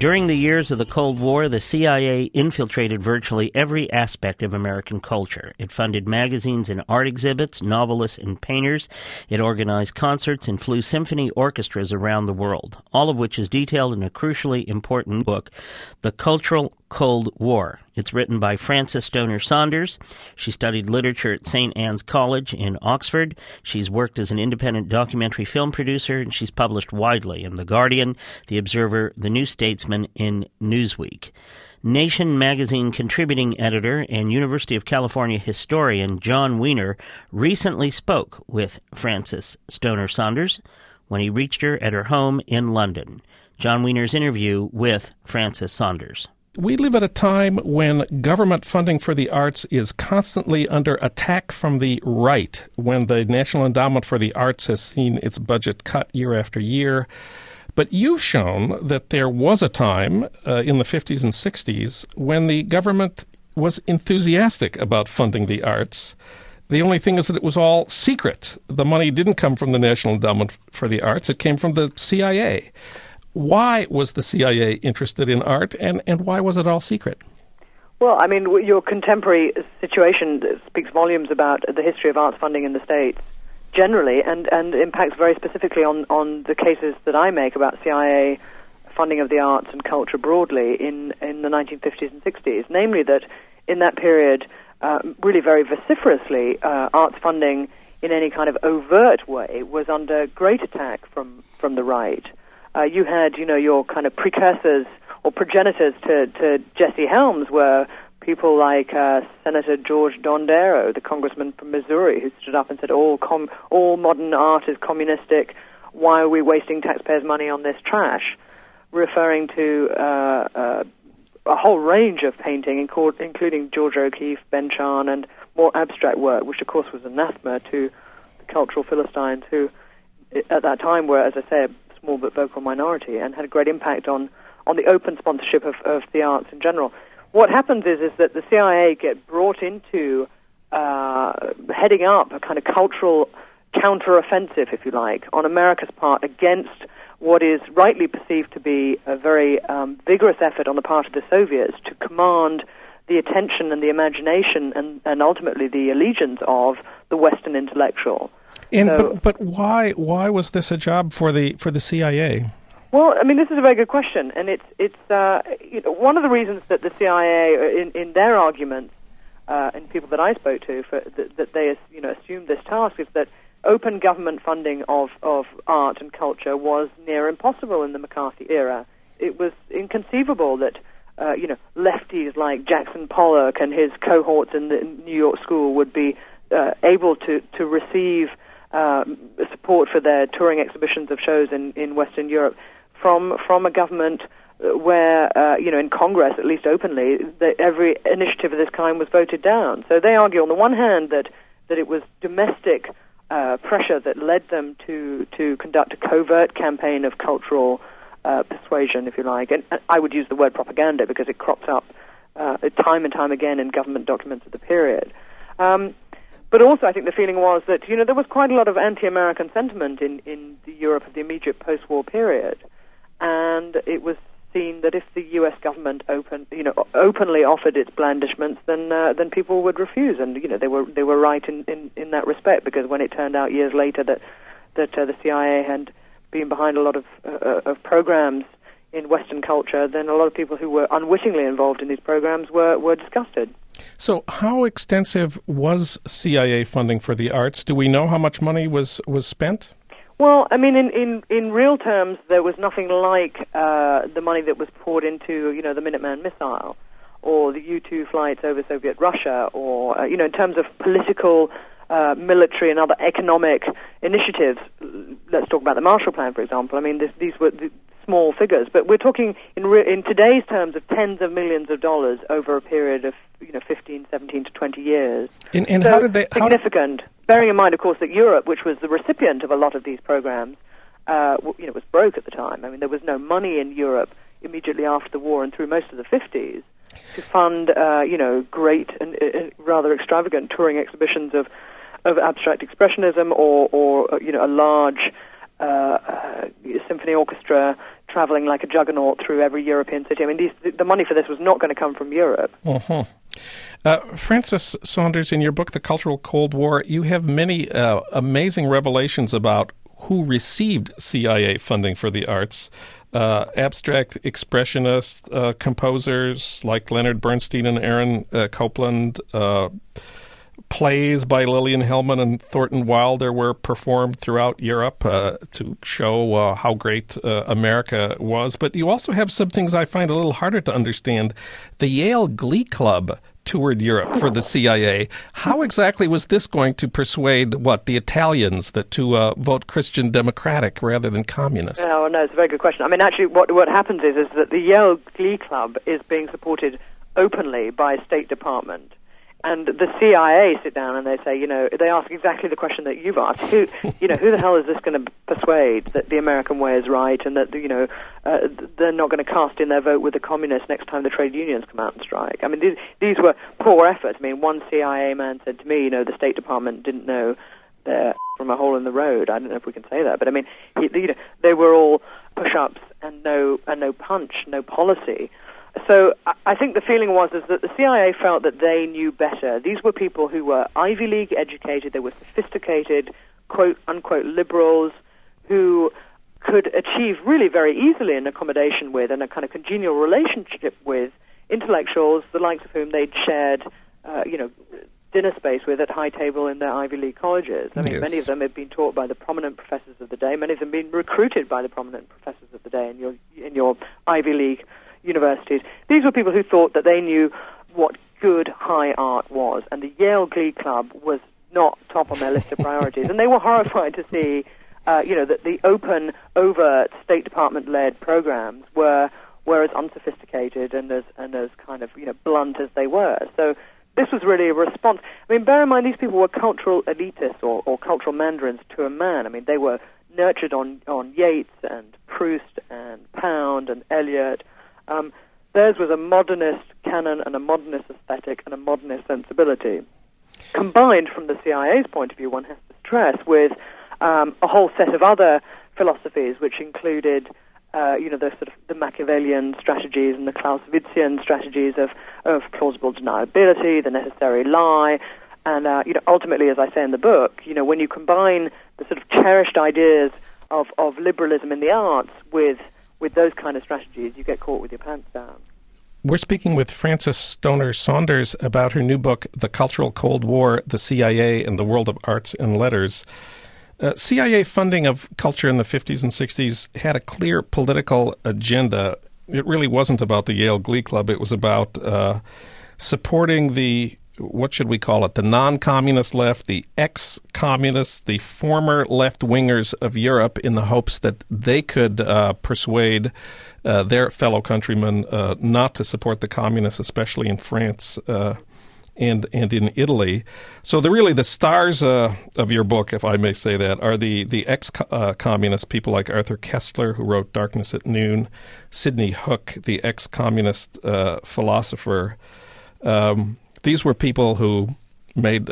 During the years of the Cold War, the CIA infiltrated virtually every aspect of American culture. It funded magazines and art exhibits, novelists and painters. It organized concerts and flew symphony orchestras around the world, all of which is detailed in a crucially important book, The Cultural Cold War. It's written by Frances Stonor Saunders. She studied literature at St. Anne's College in Oxford. She's worked as an independent documentary film producer, and she's published widely in The Guardian, The Observer, The New Statesman, in Newsweek. Nation magazine contributing editor and University of California historian John Wiener recently spoke with Frances Stonor Saunders when he reached her at her home in London. John Wiener's interview with Frances Saunders. We live at a time when government funding for the arts is constantly under attack from the right, when the National Endowment for the Arts has seen its budget cut year after year. But you've shown that there was a time in the 50s and 60s when the government was enthusiastic about funding the arts. The only thing is that it was all secret. The money didn't come from the National Endowment for the Arts. It came from the CIA. Why was the CIA interested in art, and why was it all secret? Well, I mean, your contemporary situation speaks volumes about the history of arts funding in the States generally, and impacts very specifically on the cases that I make about CIA funding of the arts and culture broadly in the 1950s and 60s. Namely that in that period, really very vociferously, arts funding in any kind of overt way was under great attack from the right. You had, your kind of precursors or progenitors to Jesse Helms were people like Senator George Dondero, the congressman from Missouri, who stood up and said, all modern art is communistic. Why are we wasting taxpayers' money on this trash? Referring to a whole range of painting, including George O'Keeffe, Ben Shahn, and more abstract work, which of course was anathema to the cultural Philistines who at that time were, as I say, a small but vocal minority and had a great impact on the open sponsorship of the arts in general. What happens is that the CIA get brought into heading up a kind of cultural counter-offensive, if you like, on America's part against what is rightly perceived to be a very vigorous effort on the part of the Soviets to command the attention and the imagination and ultimately the allegiance of the Western intellectual. But why was this a job for the CIA? Well, I mean, this is a very good question, and it's one of the reasons that the CIA, in their arguments, and people that I spoke to, that they assumed this task, is that open government funding of art and culture was near impossible in the McCarthy era. It was inconceivable that lefties like Jackson Pollock and his cohorts in the New York School would be able to receive support for their touring exhibitions of shows in Western Europe from a government where, in Congress, at least openly, that every initiative of this kind was voted down. So they argue, on the one hand, that it was domestic pressure that led them to conduct a covert campaign of cultural persuasion, if you like. And I would use the word propaganda because it crops up time and time again in government documents of the period. But also, I think the feeling was that, there was quite a lot of anti-American sentiment in the Europe of the immediate post-war period. And it was seen that if the U.S. government openly offered its blandishments, then people would refuse. And, they were right in that respect, because when it turned out years later that the CIA had been behind a lot of programs in Western culture, then a lot of people who were unwittingly involved in these programs were disgusted. So how extensive was CIA funding for the arts? Do we know how much money was spent? Well, I mean, in real terms, there was nothing like the money that was poured into, the Minuteman missile or the U-2 flights over Soviet Russia, or, in terms of political, military and other economic initiatives. Let's talk about the Marshall Plan, for example. I mean, these were small figures, but we're talking in today's terms of tens of millions of dollars over a period of 15, 17 to 20 years. And so how did they significant? Bearing in mind, of course, that Europe, which was the recipient of a lot of these programs, was broke at the time. I mean, there was no money in Europe immediately after the war and through most of the 50s to fund, great and rather extravagant touring exhibitions of abstract expressionism or a large symphony orchestra traveling like a juggernaut through every European city. I mean, the money for this was not going to come from Europe. Uh-huh. Francis Saunders, in your book, The Cultural Cold War, you have many amazing revelations about who received CIA funding for the arts. Abstract expressionists, composers like Leonard Bernstein and Aaron Copland, plays by Lillian Hellman and Thornton Wilder were performed throughout Europe to show how great America was. But you also have some things I find a little harder to understand. The Yale Glee Club toured Europe for the CIA. How exactly was this going to persuade, the Italians to vote Christian Democratic rather than Communist? No, it's a very good question. I mean, actually, what happens is that the Yale Glee Club is being supported openly by State Department. And the CIA sit down and they say, they ask exactly the question that you've asked. Who the hell is this going to persuade that the American way is right and that, they're not going to cast in their vote with the communists next time the trade unions come out and strike? I mean, these were poor efforts. I mean, one CIA man said to me, the State Department didn't know their from a hole in the road. I don't know if we can say that, but I mean, they were all push-ups and no punch, no policy. So I think the feeling was that the CIA felt that they knew better. These were people who were Ivy League educated, they were sophisticated, quote-unquote liberals, who could achieve really very easily an accommodation with and a kind of congenial relationship with intellectuals, the likes of whom they'd shared, dinner space with at high table in their Ivy League colleges. I mean, yes. Many of them had been taught by the prominent professors of the day. Many of them had been recruited by the prominent professors of the day in your Ivy League universities. These were people who thought that they knew what good high art was, and the Yale Glee Club was not top on their list of priorities. And they were horrified to see, that the open, overt State Department-led programs were as unsophisticated and as kind of blunt as they were. So this was really a response. I mean, bear in mind, these people were cultural elitists or cultural mandarins to a man. I mean, they were nurtured on Yeats and Proust and Pound and Eliot. Theirs was a modernist canon and a modernist aesthetic and a modernist sensibility, combined from the CIA's point of view, one has to stress, with a whole set of other philosophies, which included, the sort of the Machiavellian strategies and the Clausewitzian strategies of plausible deniability, the necessary lie, and ultimately, as I say in the book, when you combine the sort of cherished ideas of liberalism in the arts with those kind of strategies, you get caught with your pants down. We're speaking with Francis Stoner Saunders about her new book, The Cultural Cold War, the CIA and the World of Arts and Letters. CIA funding of culture in the 50s and 60s had a clear political agenda. It really wasn't about the Yale Glee Club. It was about supporting the non-communist left, the ex-communists, the former left-wingers of Europe, in the hopes that they could persuade their fellow countrymen not to support the communists, especially in France and in Italy. So the stars of your book, if I may say that, are the ex-communist people like Arthur Koestler, who wrote Darkness at Noon, Sidney Hook, the ex-communist philosopher. These were people who made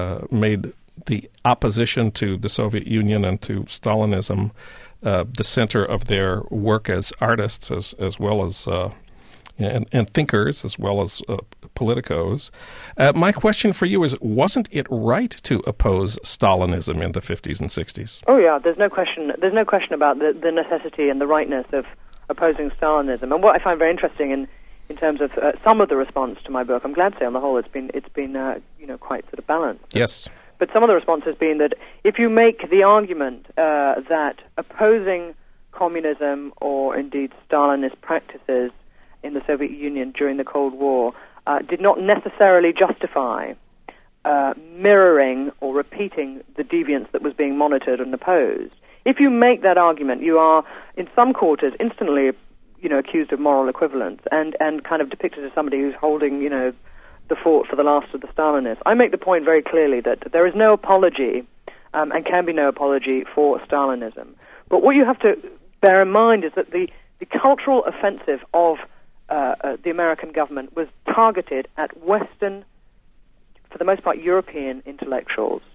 the opposition to the Soviet Union and to Stalinism the center of their work as artists, as well as and thinkers, as well as politicos. My question for you is: wasn't it right to oppose Stalinism in the 50s and 60s? Oh yeah, there's no question. There's no question about the necessity and the rightness of opposing Stalinism. And what I find very interesting in terms of some of the response to my book, I'm glad to say on the whole it's been quite sort of balanced. Yes. But some of the response has been that if you make the argument that opposing communism or indeed Stalinist practices in the Soviet Union during the Cold War did not necessarily justify mirroring or repeating the deviance that was being monitored and opposed, if you make that argument, you are in some quarters instantly accused of moral equivalence and kind of depicted as somebody who's holding, the fort for the last of the Stalinists. I make the point very clearly that there is no apology and can be no apology for Stalinism. But what you have to bear in mind is that the cultural offensive of the American government was targeted at Western, for the most part European intellectuals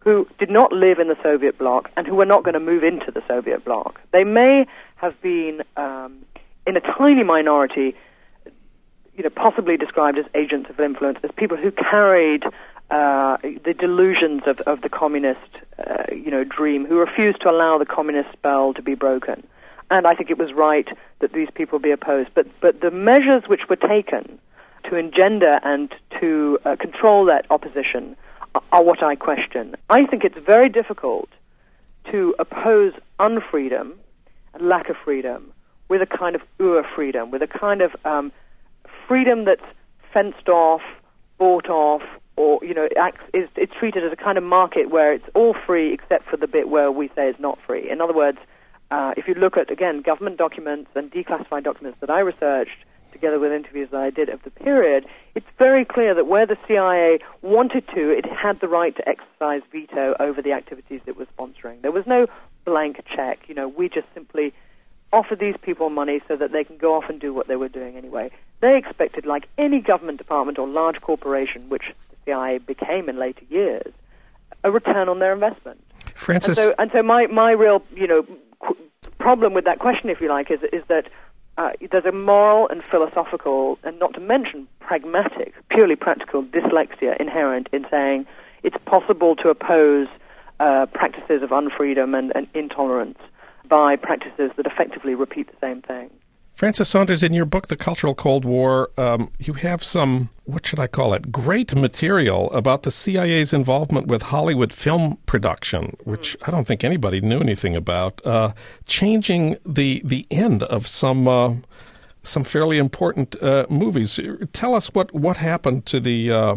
who did not live in the Soviet bloc and who were not going to move into the Soviet bloc. They may have been, in a tiny minority, possibly described as agents of influence, as people who carried the delusions of the communist, dream, who refused to allow the communist spell to be broken. And I think it was right that these people be opposed. But the measures which were taken to engender and to control that opposition are what I question. I think it's very difficult to oppose unfreedom and lack of freedom with a kind of freedom, with a kind of freedom that's fenced off, bought off, or it's treated as a kind of market where it's all free except for the bit where we say it's not free. In other words, if you look at, again, government documents and declassified documents that I researched, together with interviews that I did of the period, it's very clear that where the CIA wanted to, it had the right to exercise veto over the activities it was sponsoring. There was no blank check. We just simply offered these people money so that they can go off and do what they were doing anyway. They expected, like any government department or large corporation, which the CIA became in later years, a return on their investment. Francis, and so my real problem with that question, if you like, is that there's a moral and philosophical, and not to mention pragmatic, purely practical dyslexia inherent in saying it's possible to oppose practices of unfreedom and intolerance by practices that effectively repeat the same thing. Francis Saunders, in your book, The Cultural Cold War, you have some, what should I call it, great material about the CIA's involvement with Hollywood film production, which I don't think anybody knew anything about, changing the end of some fairly important movies. Tell us what happened to the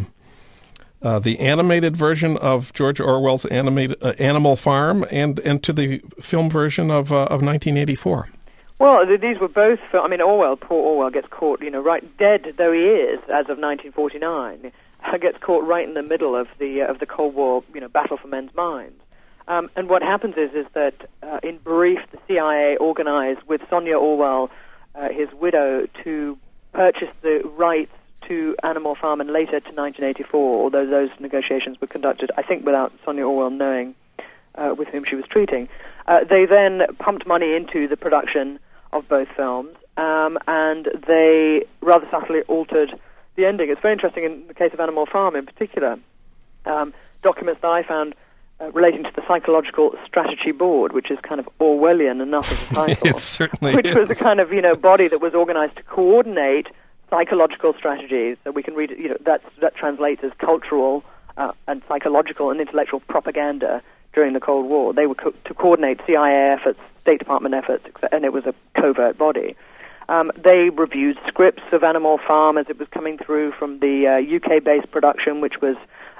animated version of George Orwell's Animal Farm and to the film version of 1984. Well, these were both. Orwell, poor Orwell, gets caught. Right, dead though he is, as of 1949, gets caught right in the middle of the Cold War, battle for men's minds. And what happens is that, in brief, the CIA organized with Sonia Orwell, his widow, to purchase the rights to Animal Farm and later to 1984. Although those negotiations were conducted, I think, without Sonia Orwell knowing with whom she was treating. They then pumped money into the production of both films, and they rather subtly altered the ending. It's very interesting in the case of Animal Farm in particular. Documents that I found relating to the Psychological Strategy Board, which is kind of Orwellian enough as a title. It certainly which is. was a kind of body that was organized to coordinate psychological strategies. So we can read that translates as cultural and psychological and intellectual propaganda during the Cold War. They were to coordinate CIA efforts, State Department efforts, and it was a covert body. They reviewed scripts of Animal Farm as it was coming through from the UK-based production, which was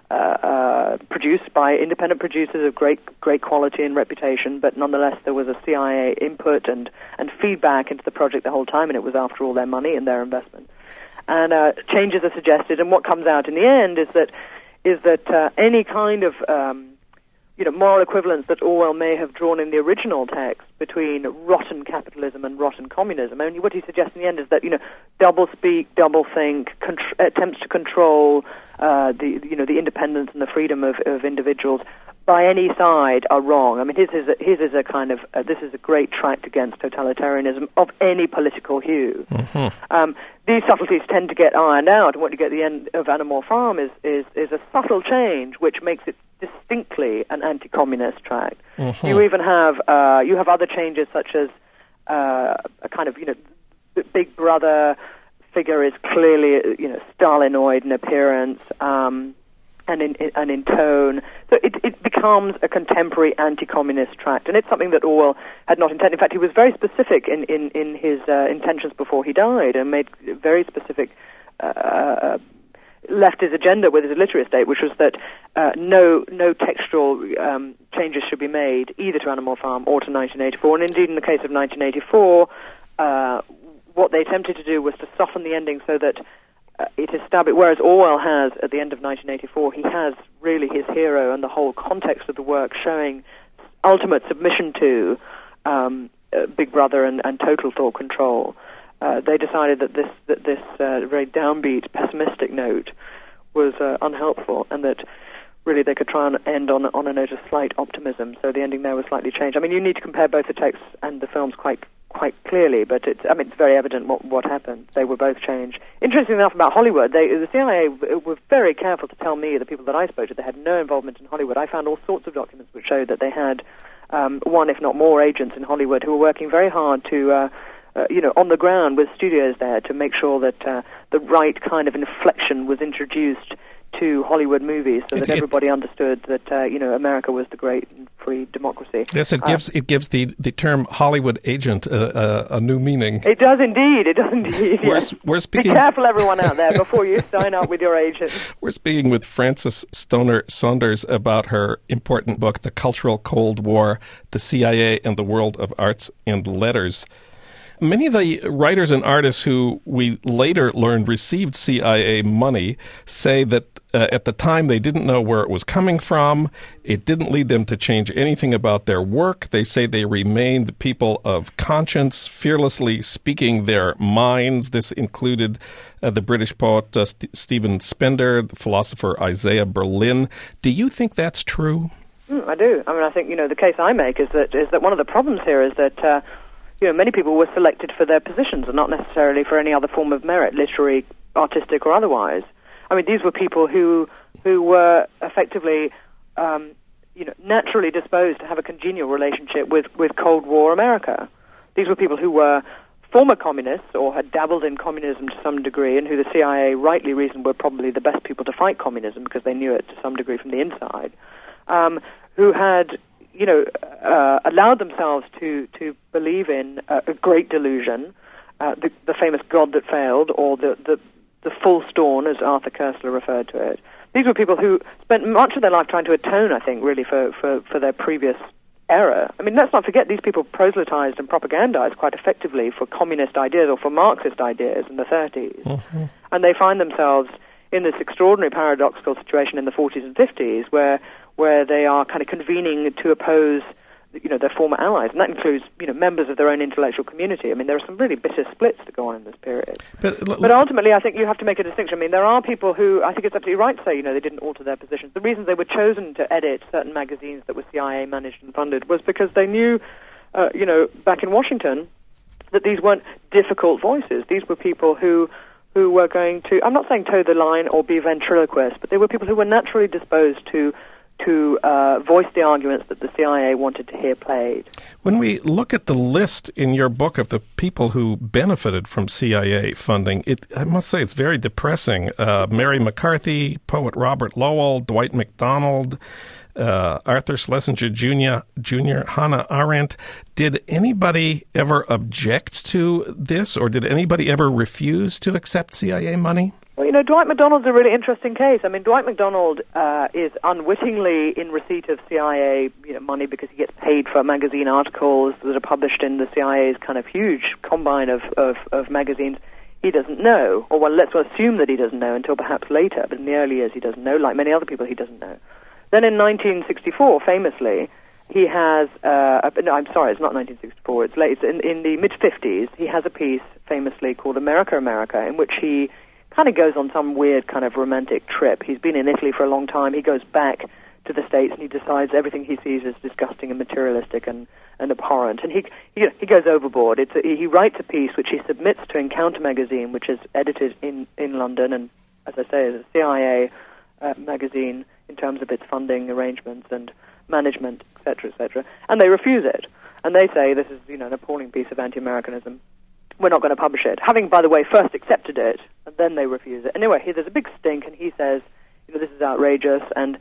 produced by independent producers of great quality and reputation, but nonetheless there was a CIA input and feedback into the project the whole time, and it was, after all, their money and their investment. And changes are suggested, and what comes out in the end is that any kind of moral equivalence that Orwell may have drawn in the original text between rotten capitalism and rotten communism. I mean, what he suggests in the end is that, double speak, double think, attempts to control the independence and the freedom of individuals by any side are wrong. I mean, his is a kind of this is a great tract against totalitarianism of any political hue. Mm-hmm. These subtleties tend to get ironed out, and what you get at the end of Animal Farm is a subtle change which makes it distinctly an anti-communist tract. Mm-hmm. You even have other changes such as a kind of the Big Brother figure is clearly Stalinoid in appearance and in tone. So it becomes a contemporary anti-communist tract, and it's something that Orwell had not intended. In fact, he was very specific in his intentions before he died, and made very specific. Left his agenda with his literary estate, which was that no textual changes should be made either to Animal Farm or to 1984. And indeed, in the case of 1984, what they attempted to do was to soften the ending so that it established, whereas Orwell has, at the end of 1984, he has really his hero and the whole context of the work showing ultimate submission to Big Brother and total thought control. They decided that this very downbeat, pessimistic note was unhelpful, and that really they could try and end on a note of slight optimism. So the ending there was slightly changed. I mean, you need to compare both the texts and the films quite clearly, but it's very evident what happened. They were both changed. Interestingly enough, about Hollywood, the CIA were very careful to tell me, the people that I spoke to, they had no involvement in Hollywood. I found all sorts of documents which showed that they had one, if not more, agents in Hollywood who were working very hard to, on the ground with studios there to make sure that the right kind of inflection was introduced to Hollywood movies, so that everybody understood that America was the great and free democracy. Yes, it gives the term Hollywood agent a new meaning. It does indeed. Yes. We're speaking. Be careful, everyone out there, before you sign up with your agent. We're speaking with Frances Stoner Saunders about her important book, The Cultural Cold War: The CIA and the World of Arts and Letters. Many of the writers and artists who we later learned received CIA money say that at the time they didn't know where it was coming from. It didn't lead them to change anything about their work. They say they remained people of conscience, fearlessly speaking their minds. This included the British poet Stephen Spender, the philosopher Isaiah Berlin. Do you think that's true? I do. I mean, I think, the case I make is that one of the problems here is that many people were selected for their positions and not necessarily for any other form of merit, literary, artistic, or otherwise. I mean, these were people who were effectively, naturally disposed to have a congenial relationship with Cold War America. These were people who were former communists or had dabbled in communism to some degree, and who the CIA rightly reasoned were probably the best people to fight communism because they knew it to some degree from the inside, who had allowed themselves to believe in a great delusion, the famous God that failed, or the full storm, as Arthur Koestler referred to it. These were people who spent much of their life trying to atone, I think, really for their previous error. I mean, let's not forget these people proselytized and propagandized quite effectively for communist ideas or for Marxist ideas in the 30s. Mm-hmm. And they find themselves in this extraordinary paradoxical situation in the 40s and 50s where they are kind of convening to oppose, their former allies, and that includes, members of their own intellectual community. I mean, there are some really bitter splits that go on in this period. But ultimately, I think you have to make a distinction. I mean, there are people who, I think it's absolutely right to say, they didn't alter their positions. The reason they were chosen to edit certain magazines that were CIA managed and funded was because they knew, back in Washington, that these weren't difficult voices. These were people who were going to, I'm not saying toe the line or be ventriloquists, but they were people who were naturally disposed to voice the arguments that the CIA wanted to hear played. When we look at the list in your book of the people who benefited from CIA funding, I must say it's very depressing. Mary McCarthy, poet Robert Lowell, Dwight MacDonald, Arthur Schlesinger Jr., Hannah Arendt. Did anybody ever object to this, or did anybody ever refuse to accept CIA money? Well, Dwight MacDonald's a really interesting case. I mean, Dwight MacDonald is unwittingly in receipt of CIA money because he gets paid for magazine articles that are published in the CIA's kind of huge combine of magazines. He doesn't know, or let's assume that he doesn't know until perhaps later, but in the early years he doesn't know, like many other people he doesn't know. Then in 1964, famously, he has, no, I'm sorry, it's not 1964, it's late, it's in the mid-50s, he has a piece famously called America, America, in which he kind of goes on some weird kind of romantic trip. He's been in Italy for a long time. He goes back to the States and he decides everything he sees is disgusting and materialistic and abhorrent. And he goes overboard. He writes a piece which he submits to Encounter magazine, which is edited in London and, as I say, is a CIA magazine in terms of its funding arrangements and management, etc., etc. And they refuse it. And they say this is, an appalling piece of anti-Americanism. We're not going to publish it. Having, by the way, first accepted it, and then they refuse it. Anyway, there's a big stink, and he says, this is outrageous, and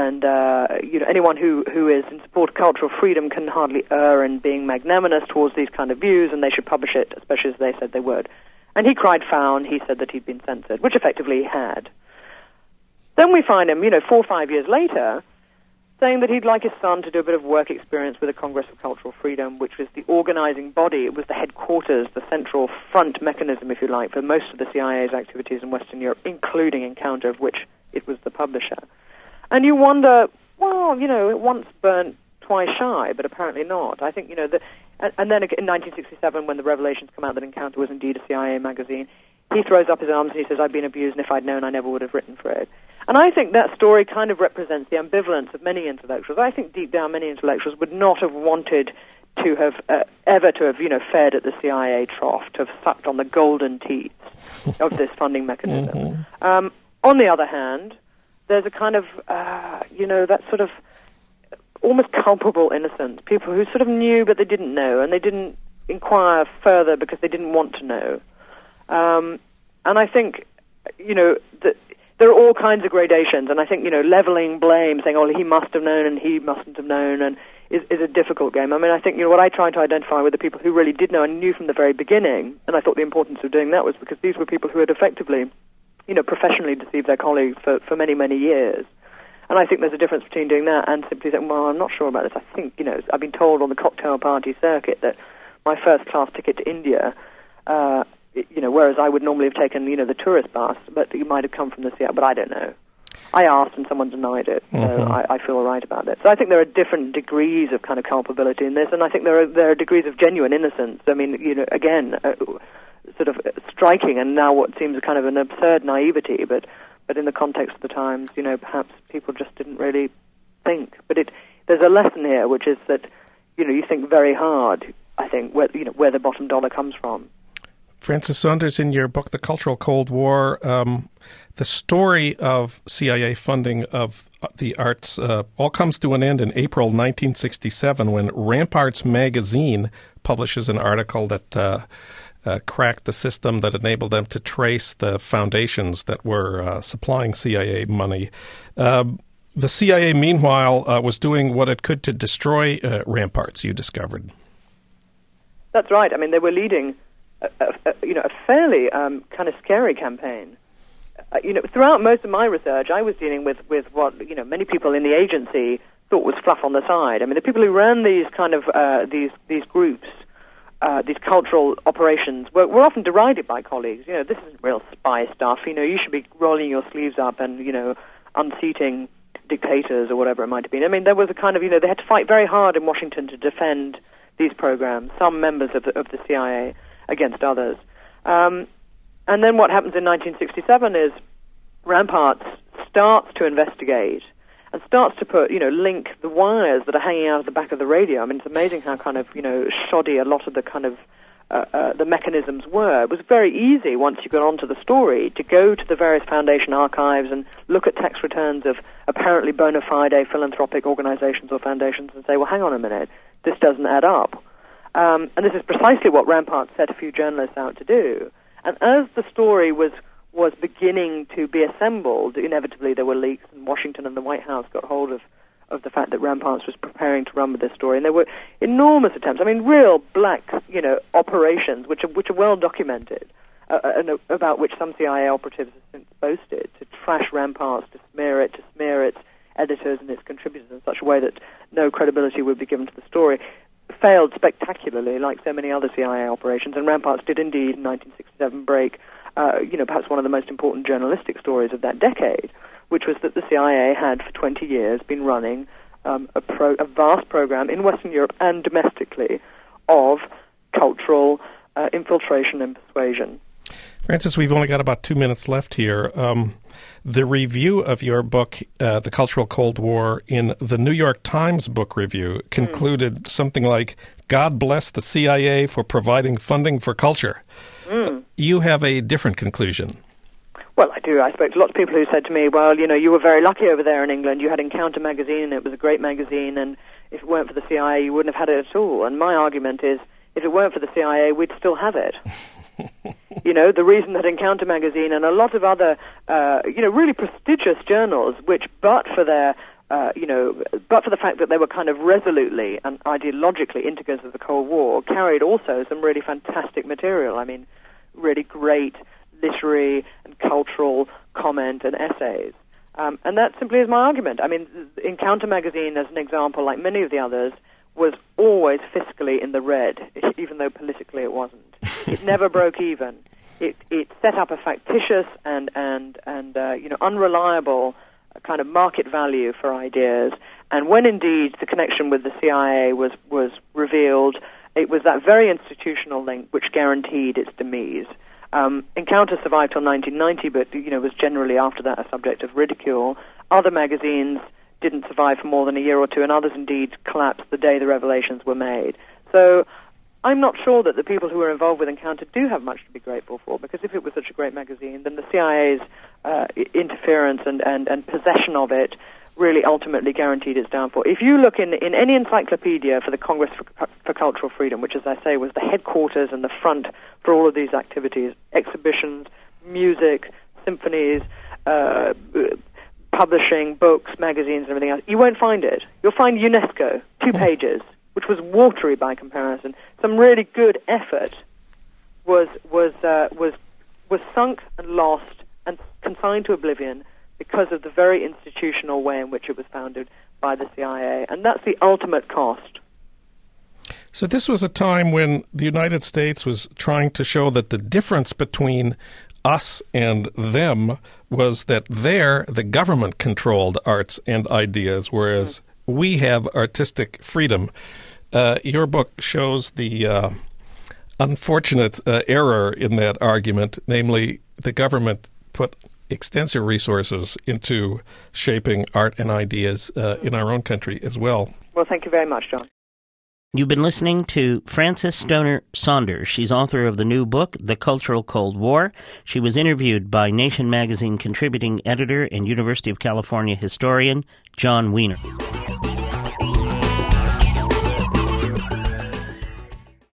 anyone who is in support of cultural freedom can hardly err in being magnanimous towards these kind of views, and they should publish it, especially as they said they would. And he cried foul, and he said that he'd been censored, which effectively he had. Then we find him, 4 or 5 years later, saying that he'd like his son to do a bit of work experience with the Congress of Cultural Freedom, which was the organizing body. It was the headquarters, the central front mechanism, if you like, for most of the CIA's activities in Western Europe, including Encounter, of which it was the publisher. And you wonder, it once burnt, twice shy, but apparently not. I think, and then in 1967, when the revelations come out that Encounter was indeed a CIA magazine, he throws up his arms and he says, I've been abused, and if I'd known, I never would have written for it. And I think that story kind of represents the ambivalence of many intellectuals. I think deep down many intellectuals would not have wanted to have ever to have, fed at the CIA trough, to have sucked on the golden teats of this funding mechanism. On the other hand, there's a kind of, that sort of almost culpable innocence, people who sort of knew but they didn't know, and they didn't inquire further because they didn't want to know. And I think, that there are all kinds of gradations, and I think, leveling blame, saying, oh, he must have known and he mustn't have known, and is a difficult game. I mean, I think, what I try to identify with the people who really did know and knew from the very beginning, and I thought the importance of doing that was because these were people who had effectively, professionally deceived their colleagues for many, many years. And I think there's a difference between doing that and simply saying, well, I'm not sure about this. I think, I've been told on the cocktail party circuit that my first-class ticket to India, whereas I would normally have taken, the tourist bus, but it might have come from the CIA, but I don't know. I asked and someone denied it, so I feel all right about it. So I think there are different degrees of kind of culpability in this, and I think there are degrees of genuine innocence. I mean, again, sort of striking, and now what seems kind of an absurd naivety, but in the context of the times, perhaps people just didn't really think. But there's a lesson here, which is that, you think very hard, I think, where the bottom dollar comes from. Francis Saunders, in your book, The Cultural Cold War, the story of CIA funding of the arts all comes to an end in April 1967 when Ramparts magazine publishes an article that cracked the system that enabled them to trace the foundations that were supplying CIA money. The CIA, meanwhile, was doing what it could to destroy Ramparts, you discovered. That's right. I mean, they were leading a fairly kind of scary campaign. Throughout most of my research, I was dealing with what many people in the agency thought was fluff on the side. I mean, the people who ran these kind of these groups, these cultural operations, were often derided by colleagues. This isn't real spy stuff. You should be rolling your sleeves up and unseating dictators or whatever it might have been. I mean, there was a kind of they had to fight very hard in Washington to defend these programs. Some members of the CIA against others. And then what happens in 1967 is Ramparts starts to investigate and starts to put, link the wires that are hanging out of the back of the radio. I mean, it's amazing how kind of, shoddy a lot of the kind of the mechanisms were. It was very easy once you got onto the story to go to the various foundation archives and look at tax returns of apparently bona fide philanthropic organizations or foundations and say, well, hang on a minute, this doesn't add up. And this is precisely what Ramparts set a few journalists out to do. And as the story was beginning to be assembled, inevitably there were leaks, and Washington and the White House got hold of the fact that Ramparts was preparing to run with this story. And there were enormous attempts, I mean, real black, operations, which are well documented, and about which some CIA operatives have since boasted, to trash Ramparts, to smear its editors and its contributors in such a way that no credibility would be given to the story. Failed spectacularly, like so many other CIA operations, and Ramparts did indeed in 1967 break, perhaps one of the most important journalistic stories of that decade, which was that the CIA had for 20 years been running a vast program in Western Europe and domestically of cultural infiltration and persuasion. Francis, we've only got about 2 minutes left here. The review of your book, The Cultural Cold War, in the New York Times book review concluded something like, God bless the CIA for providing funding for culture. You have a different conclusion. Well, I do. I spoke to lots of people who said to me, well, you were very lucky over there in England. You had Encounter magazine, it was a great magazine, and if it weren't for the CIA, you wouldn't have had it at all. And my argument is, if it weren't for the CIA, we'd still have it. The reason that Encounter magazine and a lot of other, really prestigious journals, which, but for the fact that they were kind of resolutely and ideologically integers of the Cold War, carried also some really fantastic material. I mean, really great literary and cultural comment and essays. And that simply is my argument. I mean, Encounter magazine, as an example, like many of the others, was always fiscally in the red, even though politically it wasn't. It never broke even. It set up a factitious and unreliable kind of market value for ideas. And when indeed the connection with the CIA was revealed, it was that very institutional link which guaranteed its demise. Encounter survived till 1990, but was generally after that a subject of ridicule. Other magazines didn't survive for more than a year or two, and others indeed collapsed the day the revelations were made. So I'm not sure that the people who were involved with Encounter do have much to be grateful for, because if it was such a great magazine, then the CIA's interference and possession of it really ultimately guaranteed its downfall. If you look in any encyclopedia for the Congress for Cultural Freedom, which, as I say, was the headquarters and the front for all of these activities, exhibitions, music, symphonies, publishing, books, magazines, and everything else, you won't find it. You'll find UNESCO, 2 pages, which was watery by comparison. Some really good effort was sunk and lost and consigned to oblivion because of the very institutional way in which it was founded by the CIA. And that's the ultimate cost. So this was a time when the United States was trying to show that the difference between us and them was that the government controlled arts and ideas, whereas we have artistic freedom. Your book shows the unfortunate error in that argument, namely the government put extensive resources into shaping art and ideas in our own country as well. Well, thank you very much, John. You've been listening to Frances Stoner Saunders. She's author of the new book, The Cultural Cold War. She was interviewed by Nation magazine contributing editor and University of California historian John Wiener.